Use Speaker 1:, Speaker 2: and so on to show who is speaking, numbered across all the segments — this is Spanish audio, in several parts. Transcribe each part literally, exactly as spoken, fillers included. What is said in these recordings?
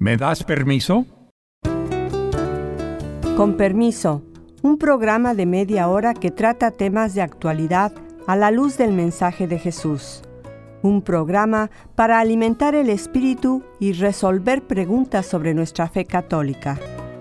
Speaker 1: ¿Me das permiso?
Speaker 2: Con permiso, un programa de media hora que trata temas de actualidad a la luz del mensaje de Jesús. Un programa para alimentar el espíritu y resolver preguntas sobre nuestra fe católica.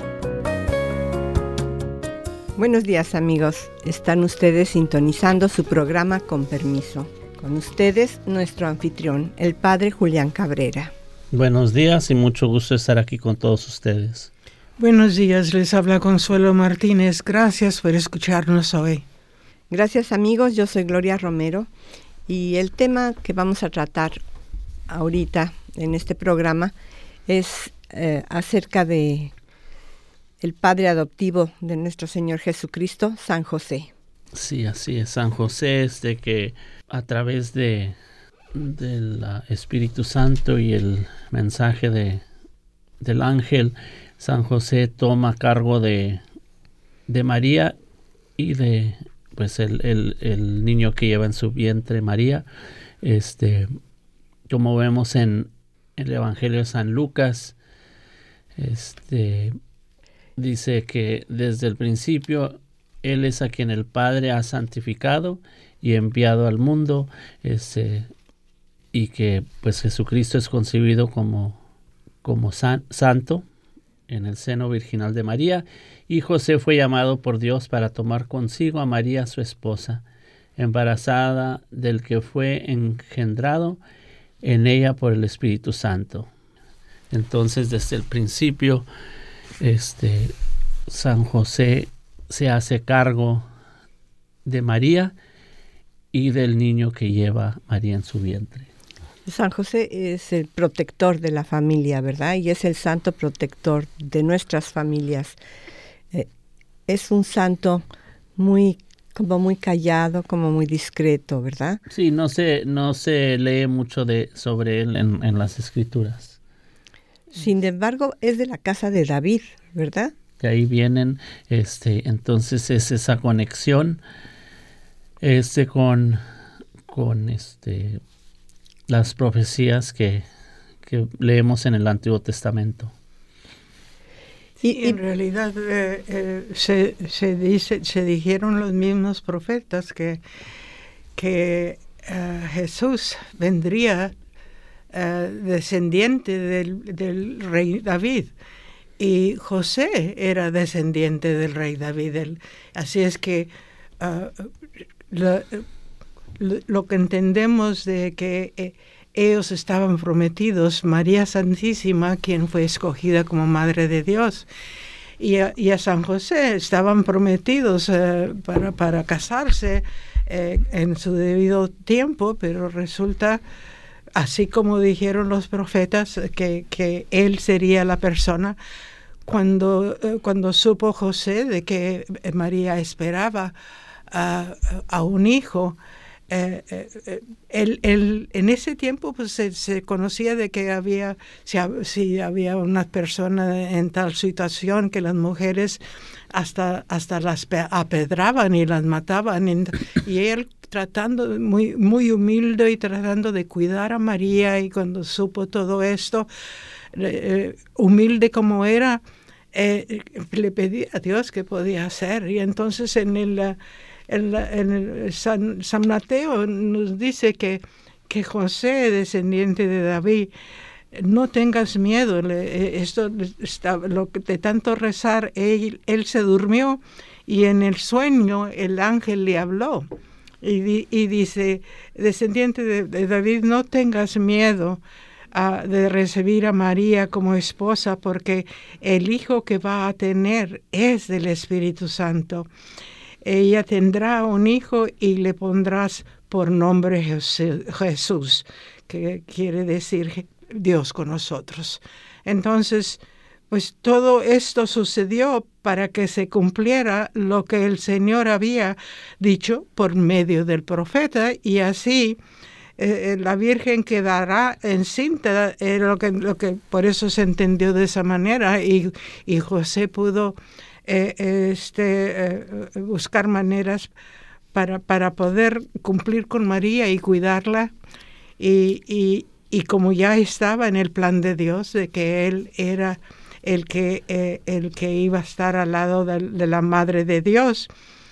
Speaker 2: Buenos días, amigos. Están ustedes sintonizando su programa Con Permiso. Con ustedes, nuestro anfitrión, el Padre Julián Cabrera.
Speaker 3: Buenos días y mucho gusto estar aquí con todos ustedes.
Speaker 4: Buenos días, les habla Consuelo Martínez. Gracias por escucharnos hoy.
Speaker 2: Gracias, amigos. Yo soy Gloria Romero y el tema que vamos a tratar ahorita en este programa es eh, acerca de el padre adoptivo de nuestro Señor Jesucristo, San José.
Speaker 3: Sí, así es. San José es de que a través de del Espíritu Santo y el mensaje de, del ángel, San José toma cargo de, de María y de pues el, el, el niño que lleva en su vientre María. Este, como vemos en, en el Evangelio de San Lucas, este, dice que desde el principio Él es a quien el Padre ha santificado y enviado al mundo, este, y que pues Jesucristo es concebido como, como san, santo en el seno virginal de María, y José fue llamado por Dios para tomar consigo a María su esposa, embarazada del que fue engendrado en ella por el Espíritu Santo. Entonces, desde el principio, este, San José se hace cargo de María y del niño que lleva María en su vientre.
Speaker 2: San José es el protector de la familia, ¿verdad? Y es el santo protector de nuestras familias. Eh, es un santo muy, como muy callado, como muy discreto, ¿verdad?
Speaker 3: Sí, no se, no se lee mucho de, sobre él en, en las Escrituras.
Speaker 2: Sin embargo, es de la casa de David, ¿verdad?
Speaker 3: De ahí vienen, este, entonces es esa conexión, este, con, con, este, las profecías que, que leemos en el Antiguo Testamento.
Speaker 4: Y, y en realidad eh, eh, se, se dice, se dijeron los mismos profetas que, que uh, Jesús vendría uh, descendiente del, del rey David. Y José era descendiente del rey David. El, así es que uh, lo, lo, lo que entendemos de que eh, ellos estaban prometidos, María Santísima, quien fue escogida como Madre de Dios, y a, y a San José estaban prometidos uh, para, para casarse eh, en su debido tiempo, pero resulta, así como dijeron los profetas, que, que él sería la persona. Cuando, eh, cuando supo José de que María esperaba a, a un hijo, eh, eh, él, él, en ese tiempo pues, se, se conocía de que había, si, si había una persona en tal situación que las mujeres hasta, hasta las apedraban y las mataban. Y, y él tratando, muy, muy humilde y tratando de cuidar a María, y cuando supo todo esto, eh, humilde como era, eh, le pedí a Dios qué podía hacer. Y entonces en el, en la, en el San, San Mateo nos dice que, que José, descendiente de David, no tengas miedo, le, esto está, lo que de tanto rezar, él, él se durmió y en el sueño el ángel le habló y, y dice, descendiente de, de David, no tengas miedo Uh, de recibir a María como esposa, porque el hijo que va a tener es del Espíritu Santo. Ella tendrá un hijo y le pondrás por nombre Jesús, que quiere decir Dios con nosotros. Entonces, pues todo esto sucedió para que se cumpliera lo que el Señor había dicho por medio del profeta, y así Eh, la Virgen quedará encinta, eh, lo que, lo que por eso se entendió de esa manera, y, y José pudo eh, este, eh, buscar maneras para, para poder cumplir con María y cuidarla, y, y, y como ya estaba en el plan de Dios de que él era el que, eh, el que iba a estar al lado de, de la Madre de Dios.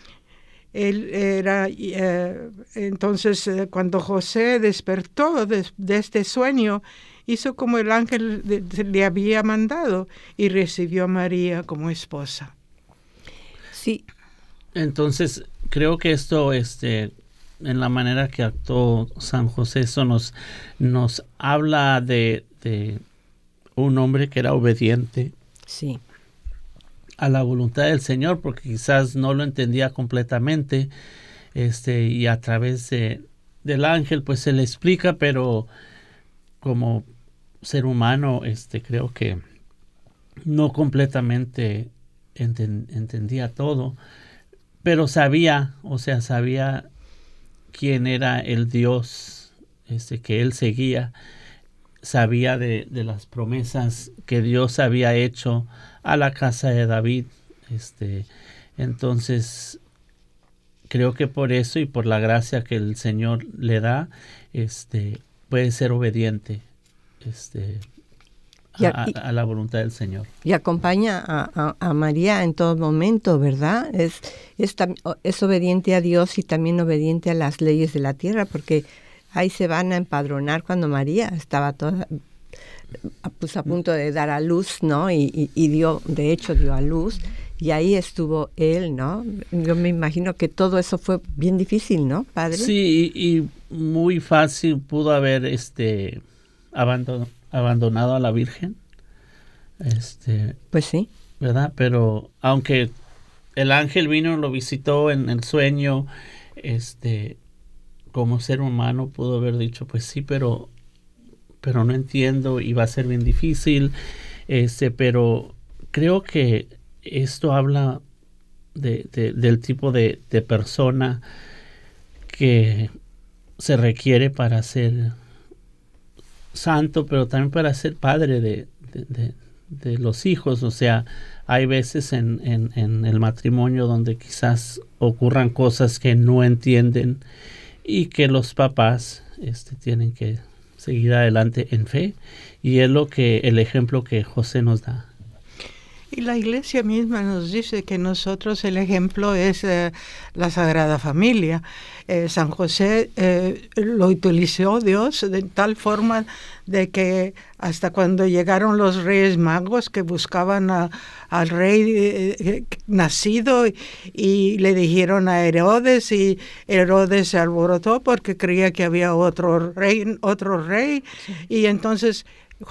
Speaker 4: Él era, eh, entonces, eh, cuando José despertó de, de este sueño, hizo como el ángel de, de, le había mandado y recibió a María como esposa.
Speaker 2: Sí.
Speaker 3: Entonces, creo que esto, este, en la manera que actuó San José, eso nos, nos habla de, de un hombre que era obediente.
Speaker 2: Sí.
Speaker 3: A la voluntad del Señor, porque quizás no lo entendía completamente, este, y a través de, del ángel pues se le explica, pero como ser humano, este, creo que no completamente enten, entendía todo, pero sabía, o sea, sabía quién era el Dios este, que él seguía, sabía de, de las promesas que Dios había hecho a la casa de David, este, entonces creo que por eso y por la gracia que el Señor le da, este, puede ser obediente, este, a, a, a la voluntad del Señor.
Speaker 2: Y acompaña a, a, a María en todo momento, ¿verdad? Es, es, es obediente a Dios y también obediente a las leyes de la tierra, porque ahí se van a empadronar cuando María estaba toda pues a punto de dar a luz, ¿no? Y, y, y dio, de hecho dio a luz, y ahí estuvo él, ¿no? Yo me imagino que todo eso fue bien difícil, ¿no, padre?
Speaker 3: Sí, y, y muy fácil pudo haber este abandon, abandonado a la Virgen. Este,
Speaker 2: pues sí.
Speaker 3: ¿Verdad? Pero aunque el ángel vino y lo visitó en el sueño, este, como ser humano pudo haber dicho, pues sí, pero pero no entiendo y va a ser bien difícil, este, pero creo que esto habla de, de, del tipo de, de persona que se requiere para ser santo, pero también para ser padre de, de, de, de los hijos. O sea, hay veces en, en, en el matrimonio donde quizás ocurran cosas que no entienden y que los papás este, tienen que seguir adelante en fe, y es lo que el ejemplo que José nos da.
Speaker 4: Y la Iglesia misma nos dice que nosotros el ejemplo es eh, la Sagrada Familia. Eh, San José eh, lo utilizó Dios de tal forma de que hasta cuando llegaron los Reyes Magos que buscaban a, al rey eh, nacido y, y le dijeron a Herodes, y Herodes se alborotó porque creía que había otro rey, otro rey, sí. Y entonces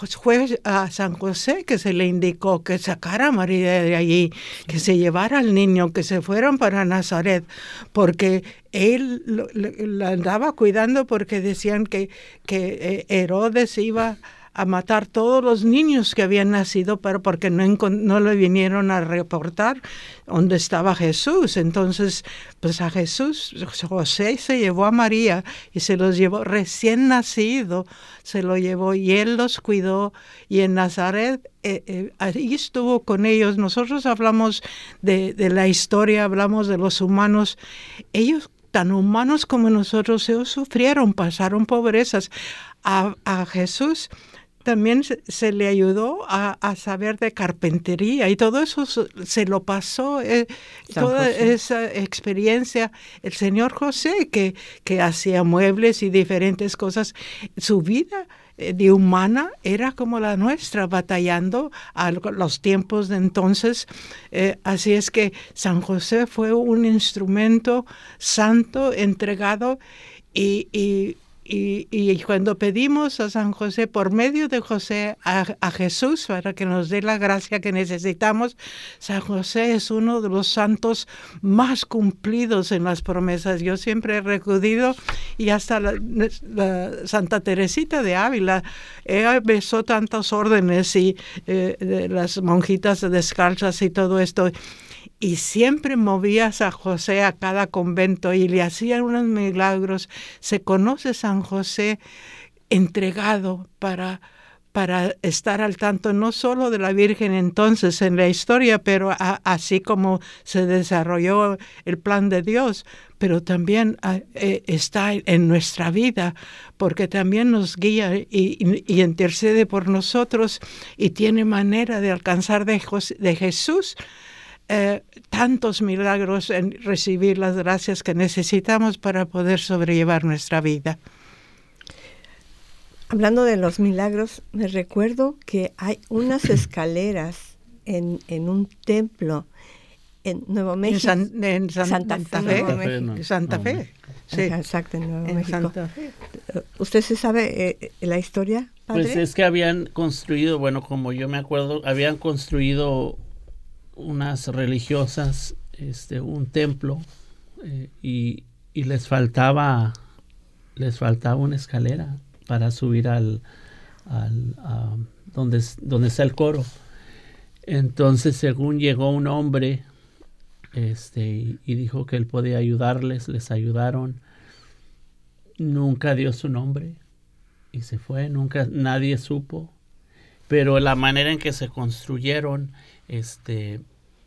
Speaker 4: fue a San José que se le indicó que sacara a María de allí, que se llevara al niño, que se fueran para Nazaret, porque él la andaba cuidando, porque decían que, que Herodes iba a matar todos los niños que habían nacido, pero porque no, no le vinieron a reportar dónde estaba Jesús. Entonces, pues a Jesús, José se llevó a María y se los llevó recién nacido, se lo llevó y él los cuidó, y en Nazaret eh, eh, ahí estuvo con ellos. Nosotros hablamos de, de la historia, hablamos de los humanos. Ellos, tan humanos como nosotros, ellos sufrieron, pasaron pobrezas. A, a Jesús también se, se le ayudó a, a saber de carpintería, y todo eso se, se lo pasó, eh, toda José. Esa experiencia, el señor José, que, que hacía muebles y diferentes cosas. Su vida eh, de humana era como la nuestra, batallando a los tiempos de entonces. Eh, así es que San José fue un instrumento santo, entregado, y, y Y, y cuando pedimos a San José, por medio de José, a, a Jesús, para que nos dé la gracia que necesitamos, San José es uno de los santos más cumplidos en las promesas. Yo siempre he recorrido, y hasta la, la Santa Teresita de Ávila, ella besó tantas órdenes, y eh, de las monjitas descalzas y todo esto, y siempre movía a José a cada convento y le hacían unos milagros. Se conoce San José entregado para, para estar al tanto no solo de la Virgen entonces en la historia, pero a, así como se desarrolló el plan de Dios, pero también a, eh, está en nuestra vida, porque también nos guía y, y, y intercede por nosotros y tiene manera de alcanzar de, de Jesús eh, tantos milagros en recibir las gracias que necesitamos para poder sobrellevar nuestra vida.
Speaker 2: Hablando de los milagros, me recuerdo que hay unas escaleras en, en un templo en Nuevo México.
Speaker 4: En, San, en San,
Speaker 2: Santa,
Speaker 4: Santa
Speaker 2: Fe.
Speaker 4: Fe.
Speaker 2: Nuevo México.
Speaker 4: No, Santa Fe. Sí.
Speaker 2: Ajá, exacto, en Nuevo
Speaker 4: en
Speaker 2: México.
Speaker 4: Santa Fe.
Speaker 2: ¿Usted se sabe eh, la historia, padre?
Speaker 3: Pues es que habían construido, bueno, como yo me acuerdo, habían construido unas religiosas, este, un templo eh, y, y les faltaba, les faltaba una escalera para subir al, al a donde, donde está el coro. Entonces, según llegó un hombre este, y, y dijo que él podía ayudarles, les ayudaron. Nunca dio su nombre y se fue, nunca nadie supo. Pero la manera en que se construyeron, este,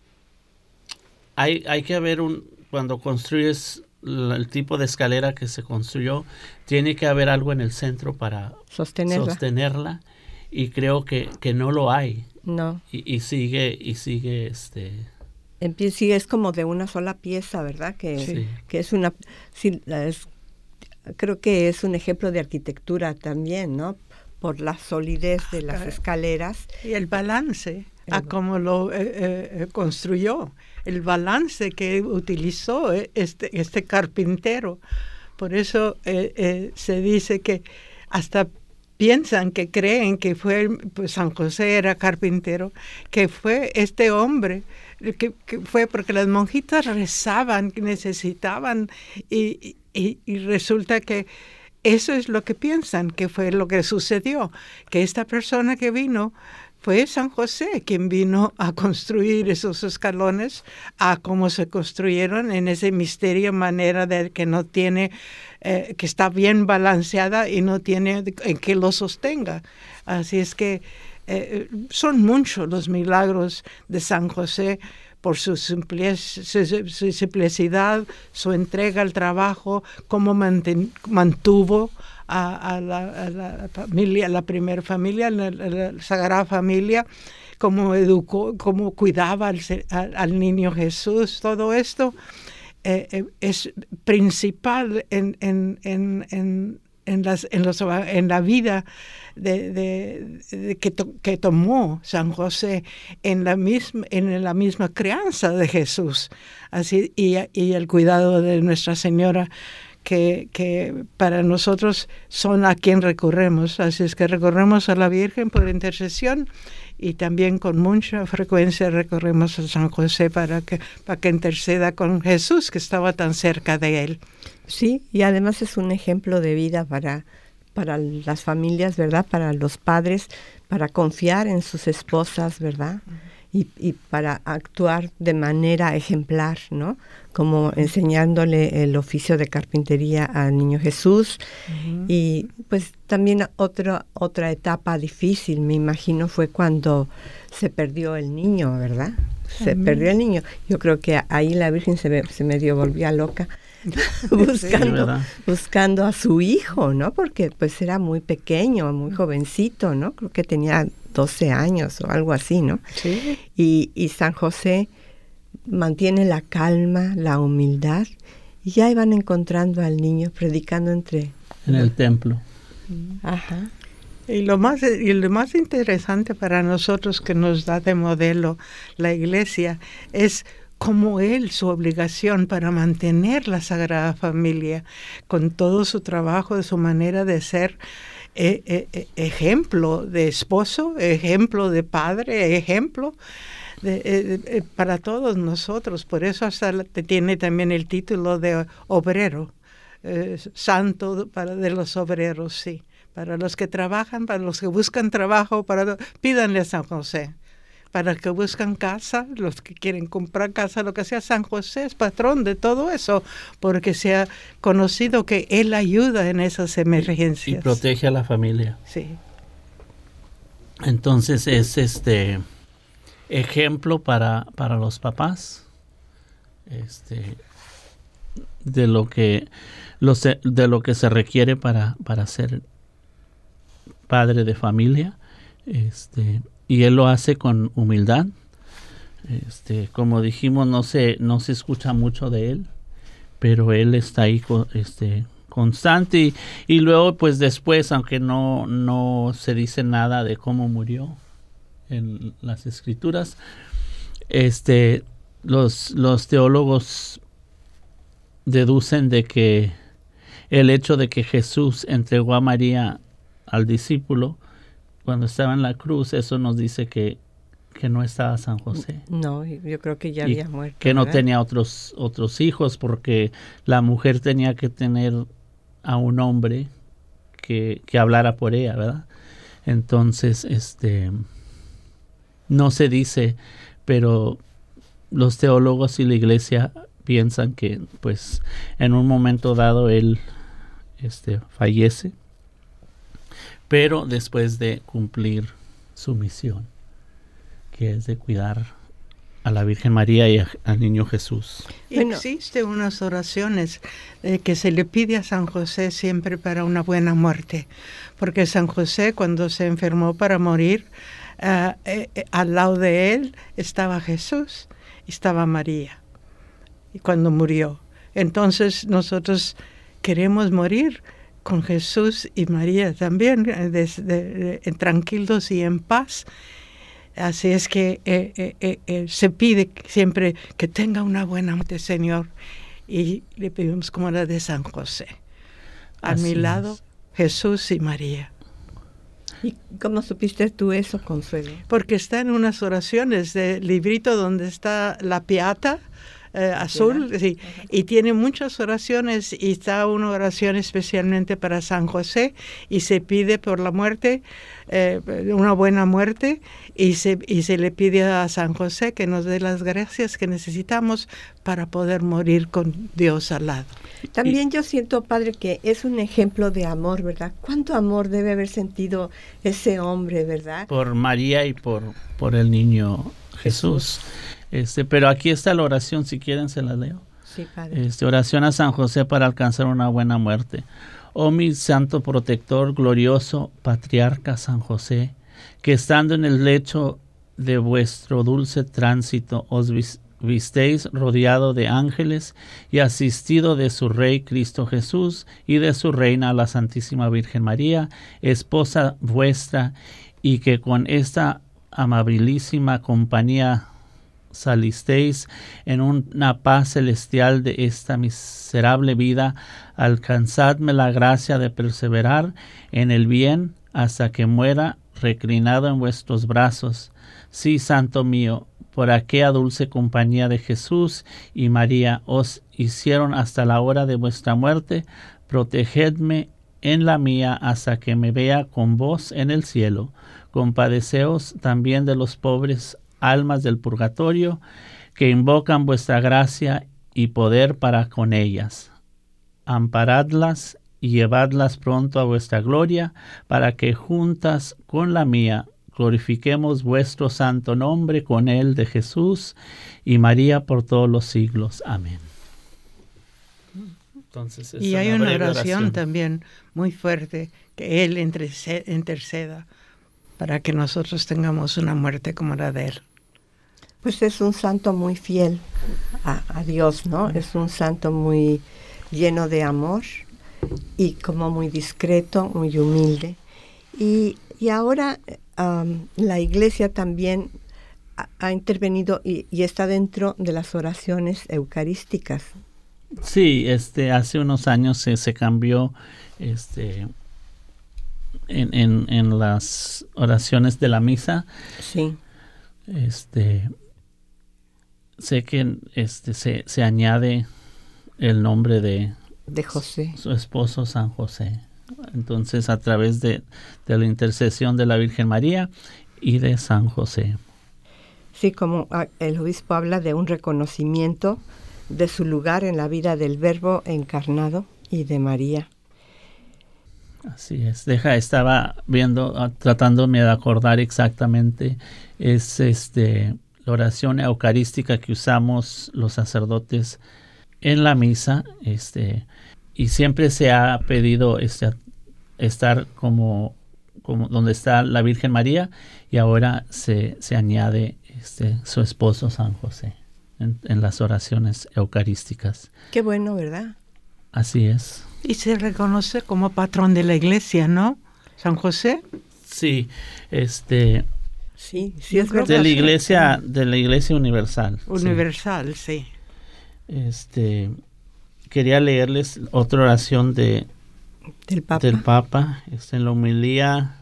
Speaker 3: hay, hay que haber un, cuando construyes el tipo de escalera que se construyó, tiene que haber algo en el centro para
Speaker 2: sostenerla,
Speaker 3: sostenerla y creo que, que no lo hay.
Speaker 2: No.
Speaker 3: Y, y sigue, y sigue este...
Speaker 2: En pie, sí, es como de una sola pieza, ¿verdad? Que,
Speaker 3: sí.
Speaker 2: que es una... Sí, es, creo que es un ejemplo de arquitectura también, ¿no? Por la solidez de las escaleras.
Speaker 4: Y el balance, el, a cómo lo eh, eh, construyó. El balance que utilizó este, este carpintero. Por eso eh, eh, se dice que hasta piensan, que creen que fue, pues San José era carpintero, que fue este hombre, que, que fue porque las monjitas rezaban, que necesitaban, y, y, y resulta que eso es lo que piensan, que fue lo que sucedió, que esta persona que vino fue San José quien vino a construir esos escalones, a cómo se construyeron en ese misterio, manera de que no tiene, eh, que está bien balanceada y no tiene en que lo sostenga. Así es que eh, son muchos los milagros de San José por su, simple, su, su simplicidad, su entrega al trabajo, cómo manten, mantuvo A, a, la, a la familia, la primera familia, la, la, la Sagrada Familia, cómo educó, cómo cuidaba al, al, al niño Jesús, todo esto eh, eh, es principal en, en, en, en, en, las, en, los, en la vida de, de, de que, to, que tomó San José en la misma, en la misma crianza de Jesús, así y, y el cuidado de Nuestra Señora. Que, que para nosotros son a quien recurremos. Así es que recurremos a la Virgen por intercesión y también con mucha frecuencia recurremos a San José para que, para que interceda con Jesús, que estaba tan cerca de él.
Speaker 2: Sí, y además es un ejemplo de vida para, para las familias, ¿verdad? Para los padres, para confiar en sus esposas, ¿verdad? Y, y para actuar de manera ejemplar, ¿no? Como enseñándole el oficio de carpintería al niño Jesús. Uh-huh. Y pues también otra otra etapa difícil, me imagino, fue cuando se perdió el niño, ¿verdad? Se uh-huh. perdió el niño. Yo creo que ahí la Virgen se, me, se medio volvía loca buscando, sí, buscando a su hijo, ¿no? Porque pues era muy pequeño, muy jovencito, ¿no? Creo que tenía doce años o algo así, ¿no?
Speaker 4: Sí.
Speaker 2: Y, y San José mantiene la calma, la humildad, y ya iban encontrando al niño predicando entre...
Speaker 3: En el templo.
Speaker 2: Ajá.
Speaker 4: Y lo más, y lo más interesante para nosotros que nos da de modelo la Iglesia es como él, su obligación para mantener la Sagrada Familia, con todo su trabajo, de su manera de ser, eh, eh, ejemplo de esposo, ejemplo de padre, ejemplo de, eh, eh, para todos nosotros. Por eso hasta tiene también el título de obrero, eh, santo para de los obreros, sí. Para los que trabajan, para los que buscan trabajo, para pídanle a San José. Para los que buscan casa, los que quieren comprar casa, lo que sea, San José es patrón de todo eso, porque se ha conocido que él ayuda en esas emergencias.
Speaker 3: Y, y protege a la familia.
Speaker 4: Sí.
Speaker 3: Entonces es este ejemplo para, para los papás, este, de lo que los, de lo que se requiere para, para ser padre de familia, este, y él lo hace con humildad. Este, como dijimos, no se, no se escucha mucho de él, pero él está ahí este, constante, y, y luego pues después, aunque no, no se dice nada de cómo murió en las escrituras, este, los, los teólogos deducen de que el hecho de que Jesús entregó a María al discípulo cuando estaba en la cruz, eso nos dice que, que no estaba San José.
Speaker 2: No, yo creo que ya había muerto.
Speaker 3: Que no
Speaker 2: ¿verdad?
Speaker 3: tenía otros, otros hijos, porque la mujer tenía que tener a un hombre que, que hablara por ella, ¿verdad? Entonces, este, no se dice, pero los teólogos y la iglesia piensan que, pues, en un momento dado él, este, fallece, pero después de cumplir su misión, que es de cuidar a la Virgen María y a, al niño Jesús.
Speaker 4: Bueno, existe unas oraciones eh, que se le pide a San José siempre para una buena muerte, porque San José, cuando se enfermó para morir, uh, eh, eh, al lado de él estaba Jesús y estaba María, y cuando murió. Entonces nosotros queremos morir con Jesús y María también, de, de, de, de, tranquilos y en paz. Así es que eh, eh, eh, se pide siempre que tenga una buena muerte, Señor, y le pedimos como la de San José. A
Speaker 3: Así
Speaker 4: mi lado,
Speaker 3: es.
Speaker 4: Jesús y María.
Speaker 2: ¿Y cómo supiste tú eso, Consuelo?
Speaker 4: Porque está en unas oraciones del librito donde está la piata, Eh, azul, sí, y tiene muchas oraciones, y está una oración especialmente para San José, y se pide por la muerte, eh, una buena muerte, y se, y se le pide a San José que nos dé las gracias que necesitamos para poder morir con Dios al lado.
Speaker 2: También yo siento, Padre, que es un ejemplo de amor, ¿verdad? ¿Cuánto amor debe haber sentido ese hombre, verdad?
Speaker 3: Por María y por, por el niño Jesús. Jesús. Este, pero aquí está la oración, si quieren se la leo.
Speaker 2: Sí, Padre.
Speaker 3: Este, oración a San José para alcanzar una buena muerte. Oh mi santo protector, glorioso patriarca San José, que estando en el lecho de vuestro dulce tránsito os vis- visteis rodeado de ángeles y asistido de su Rey Cristo Jesús y de su Reina la Santísima Virgen María, esposa vuestra, y que con esta amabilísima compañía salisteis en una paz celestial de esta miserable vida, alcanzadme la gracia de perseverar en el bien hasta que muera reclinado en vuestros brazos. Sí, Santo mío, por aquella dulce compañía de Jesús y María os hicieron hasta la hora de vuestra muerte, protegedme en la mía hasta que me vea con vos en el cielo. Compadeceos también de los pobres almas del purgatorio, que invocan vuestra gracia y poder para con ellas. Amparadlas y llevadlas pronto a vuestra gloria, para que juntas con la mía glorifiquemos vuestro santo nombre con el de Jesús y María por todos los siglos. Amén. Entonces,
Speaker 4: y hay una, una oración, oración también muy fuerte, que Él interceda para que nosotros tengamos una muerte como la de Él.
Speaker 2: Pues es un santo muy fiel a, a Dios, ¿no? Es un santo muy lleno de amor y como muy discreto, muy humilde. Y, y ahora um, la Iglesia también ha, ha intervenido y, y está dentro de las oraciones eucarísticas.
Speaker 3: Sí, este, hace unos años se, se cambió este, en, en, en las oraciones de la misa.
Speaker 2: Sí.
Speaker 3: Este... Sé que este se, se añade el nombre de,
Speaker 2: de José,
Speaker 3: su esposo San José. Entonces, a través de, de la intercesión de la Virgen María y de San José.
Speaker 2: Sí, como el obispo habla de un reconocimiento de su lugar en la vida del Verbo encarnado y de María.
Speaker 3: Así es. Deja, estaba viendo, tratándome de acordar exactamente, es este la oración eucarística que usamos los sacerdotes en la misa, este, y siempre se ha pedido este, estar como, como donde está la Virgen María, y ahora se, se añade este, su esposo San José en, en las oraciones eucarísticas.
Speaker 2: Qué bueno, ¿verdad?
Speaker 3: Así es.
Speaker 4: Y se reconoce como patrón de la Iglesia, ¿no? San José.
Speaker 3: Sí, este...
Speaker 2: Sí, sí es verdad.
Speaker 3: De la Iglesia, de la Iglesia Universal.
Speaker 4: Universal, sí.
Speaker 3: sí. Este, quería leerles otra oración de
Speaker 2: del Papa.
Speaker 3: Del Papa, es en la homilía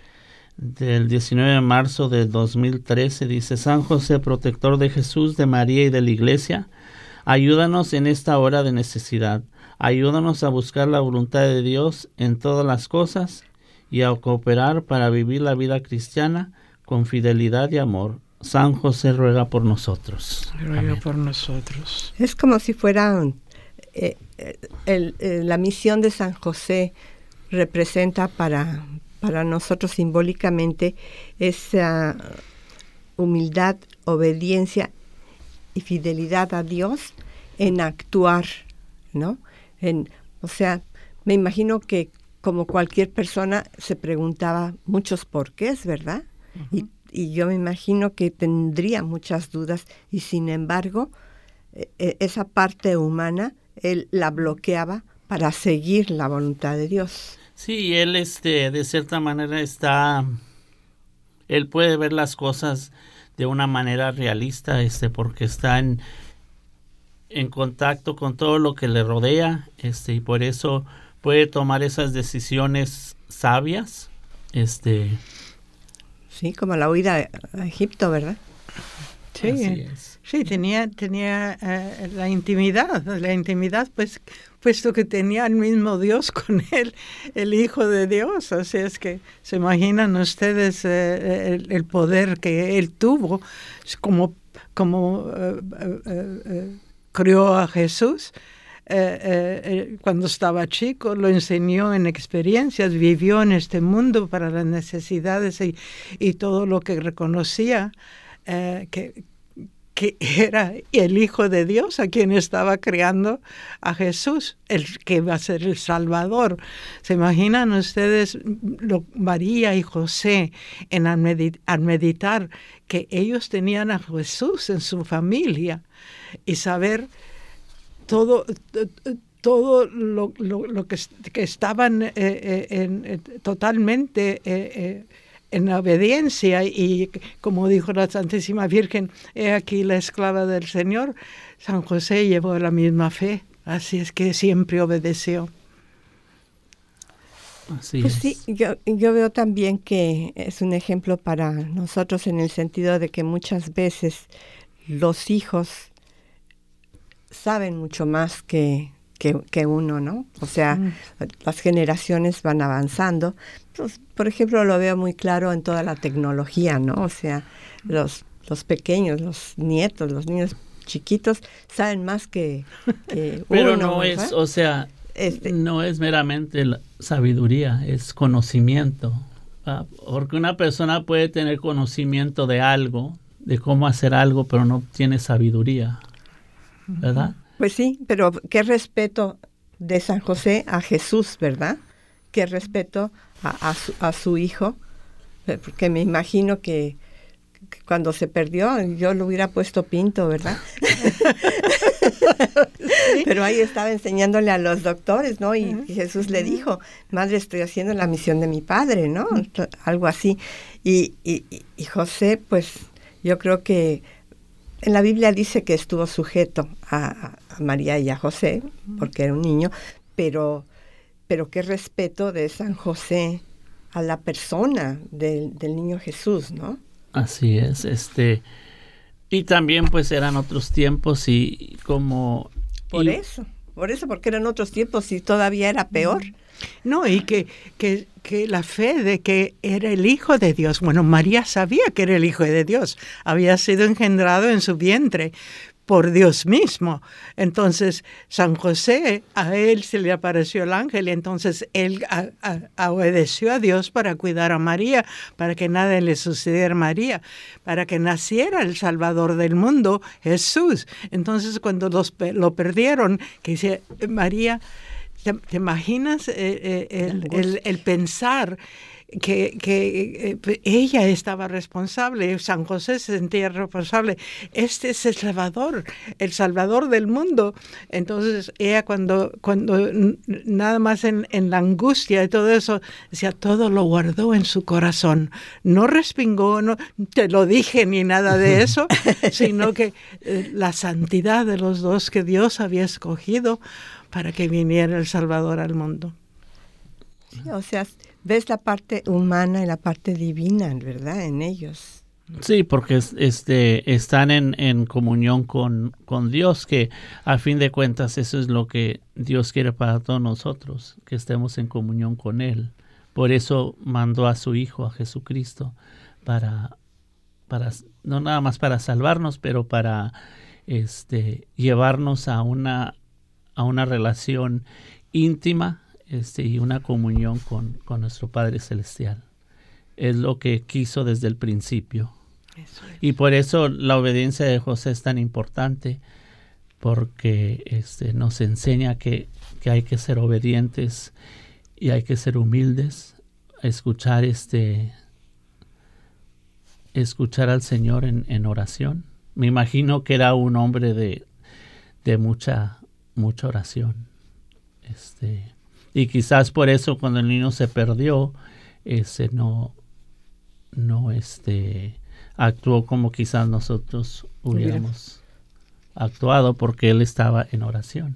Speaker 3: del diecinueve de marzo del dos mil trece, dice: San José, protector de Jesús, de María y de la Iglesia, ayúdanos en esta hora de necesidad. Ayúdanos a buscar la voluntad de Dios en todas las cosas y a cooperar para vivir la vida cristiana con fidelidad y amor. San José ruega por nosotros.
Speaker 4: Ruega
Speaker 3: Amén.
Speaker 4: por nosotros.
Speaker 2: Es como si fuera eh, el, el, la misión de San José representa para, para nosotros simbólicamente esa humildad, obediencia y fidelidad a Dios en actuar, ¿no? En, o sea, me imagino que como cualquier persona se preguntaba muchos porqués, ¿verdad? Uh-huh. Y, y yo me imagino que tendría muchas dudas y sin embargo eh, esa parte humana él la bloqueaba para seguir la voluntad de Dios.
Speaker 3: Sí, él este de cierta manera está, él puede ver las cosas de una manera realista, este, porque está en en contacto con todo lo que le rodea, este, y por eso puede tomar esas decisiones sabias, este.
Speaker 2: Sí, como la huida a Egipto, ¿verdad?
Speaker 4: Sí, así es. Sí, tenía, tenía uh, la intimidad, la intimidad, pues, puesto que tenía el mismo Dios con él, el Hijo de Dios, así es que se imaginan ustedes uh, el, el poder que él tuvo, como, como uh, uh, uh, crió a Jesús. Eh, eh, cuando estaba chico, lo enseñó en experiencias, vivió en este mundo para las necesidades y, y todo lo que reconocía eh, que, que era el Hijo de Dios a quien estaba criando a Jesús, el que va a ser el Salvador. ¿Se imaginan ustedes lo, María y José en al, medit, al meditar que ellos tenían a Jesús en su familia y saber todo, todo lo, lo, lo que, que estaban eh, eh, en, eh, totalmente eh, eh, en obediencia y como dijo la Santísima Virgen, he aquí la esclava del Señor, San José llevó la misma fe, así es que siempre obedeció.
Speaker 3: Así
Speaker 2: pues
Speaker 3: es.
Speaker 2: Sí, yo, yo veo también que es un ejemplo para nosotros en el sentido de que muchas veces los hijos saben mucho más que, que, que uno, ¿no? O sea, mm. las generaciones van avanzando. Pues, por ejemplo, lo veo muy claro en toda la tecnología, ¿no? O sea, los, los pequeños, los nietos, los niños chiquitos saben más que, que
Speaker 3: Pero
Speaker 2: uno.
Speaker 3: no ¿verdad? Es, o sea,
Speaker 2: este,
Speaker 3: no es meramente la sabiduría, es conocimiento. ¿Va? Porque una persona puede tener conocimiento de algo, de cómo hacer algo, pero no tiene sabiduría. ¿Verdad?
Speaker 2: Pues sí, pero qué respeto de San José a Jesús, ¿verdad? Qué respeto a, a, su, a su hijo, porque me imagino que, que cuando se perdió yo lo hubiera puesto pinto, ¿verdad? ¿Sí? Pero ahí estaba enseñándole a los doctores, ¿no? Y uh-huh. Jesús le dijo, madre, estoy haciendo la misión de mi padre, ¿no? Uh-huh. Algo así. Y, y, y José, pues yo creo que en la Biblia dice que estuvo sujeto a, a María y a José, porque era un niño, pero, pero qué respeto de San José a la persona del, del niño Jesús, ¿no?
Speaker 3: Así es, este, y también pues eran otros tiempos y como...
Speaker 2: Por
Speaker 3: y,
Speaker 2: eso, por eso, porque eran otros tiempos y todavía era peor.
Speaker 4: No, y que, que, que la fe de que era el Hijo de Dios, bueno, María sabía que era el Hijo de Dios, había sido engendrado en su vientre, por Dios mismo. Entonces, San José, a él se le apareció el ángel y entonces él a, a, obedeció a Dios para cuidar a María, para que nada le sucediera a María, para que naciera el Salvador del mundo, Jesús. Entonces, cuando los, lo perdieron, que dice María, ¿te, te imaginas eh, eh, el, el, el pensar que, que eh, ella estaba responsable, San José se sentía responsable? Este es el Salvador, el Salvador del mundo. Entonces ella cuando, cuando nada más en, en la angustia y todo eso, decía, todo lo guardó en su corazón. No respingó, no te lo dije ni nada de eso, sino que eh, la santidad de los dos que Dios había escogido para que viniera el Salvador al mundo.
Speaker 2: Sí, o sea, ves la parte humana y la parte divina, ¿verdad? En ellos.
Speaker 3: Sí, porque este, están en, en comunión con, con Dios, que a fin de cuentas eso es lo que Dios quiere para todos nosotros, que estemos en comunión con Él. Por eso mandó a su Hijo, a Jesucristo, para, para no nada más para salvarnos, pero para este, llevarnos a una, a una relación íntima, Este, y una comunión con, con nuestro Padre Celestial. Es lo que quiso desde el principio. Eso es. Y por eso la obediencia de José es tan importante, porque este, nos enseña que, que hay que ser obedientes y hay que ser humildes, escuchar, este, escuchar al Señor en, en oración. Me imagino que era un hombre de, de mucha, mucha oración. Este... Y quizás por eso cuando el niño se perdió, ese no, no este, actuó como quizás nosotros hubiéramos actuado, porque él estaba en oración.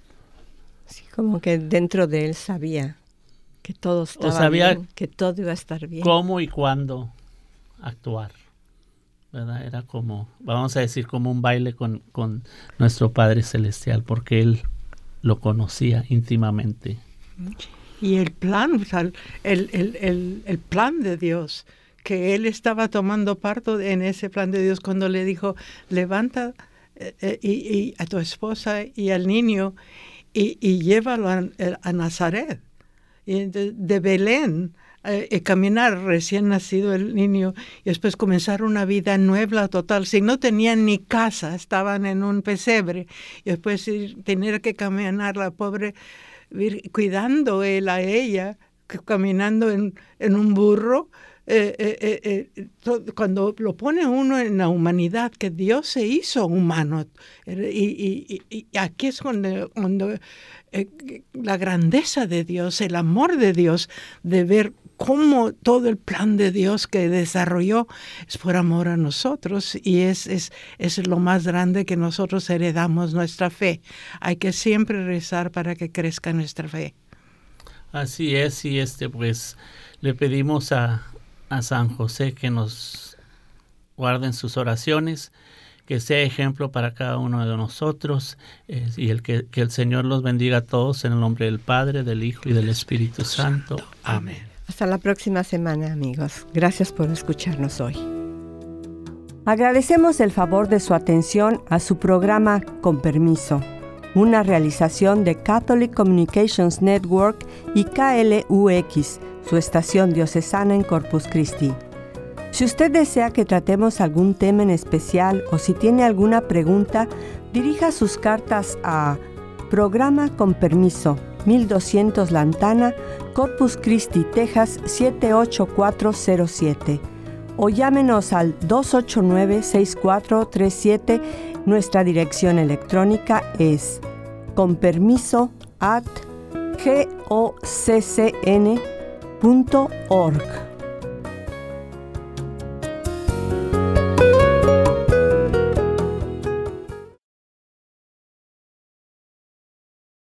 Speaker 2: Sí, como que dentro de él sabía que todo estaba
Speaker 3: o sabía
Speaker 2: bien, que todo iba a estar bien.
Speaker 3: Cómo y cuándo actuar, ¿verdad? Era como, vamos a decir, como un baile con, con nuestro Padre Celestial, porque él lo conocía íntimamente.
Speaker 4: Y el plan, o sea, el, el, el, el plan de Dios, que él estaba tomando parte en ese plan de Dios cuando le dijo, levanta eh, y, y a tu esposa y al niño y, y llévalo a, a Nazaret, y de, de Belén, eh, y caminar recién nacido el niño y después comenzar una vida nueva total. Si no tenían ni casa, estaban en un pesebre y después tener que caminar la pobre cuidando él a ella, caminando en, en un burro. Eh, eh, eh, todo, cuando lo pone uno en la humanidad, que Dios se hizo humano. Y, y, y, y aquí es cuando, cuando eh, la grandeza de Dios, el amor de Dios, de ver cómo todo el plan de Dios que desarrolló es por amor a nosotros, y es, es, es lo más grande que nosotros heredamos, nuestra fe. Hay que siempre rezar para que crezca nuestra fe.
Speaker 3: Así es, y este pues le pedimos a, a San José que nos guarde en sus oraciones, que sea ejemplo para cada uno de nosotros, eh, y el que, que el Señor los bendiga a todos en el nombre del Padre, del Hijo y del Espíritu Santo. Amén.
Speaker 2: Hasta la próxima semana, amigos. Gracias por escucharnos hoy.
Speaker 1: Agradecemos el favor de su atención a su programa Con Permiso, una realización de Catholic Communications Network y K L U X, su estación diocesana en Corpus Christi. Si usted desea que tratemos algún tema en especial o si tiene alguna pregunta, dirija sus cartas a Programa Con Permiso, mil doscientos Lantana, Corpus Christi, Texas siete ocho cuatro cero siete, o llámenos al dos ocho nueve, seis cuatro tres siete. Nuestra dirección electrónica es conpermiso arroba goccn punto org.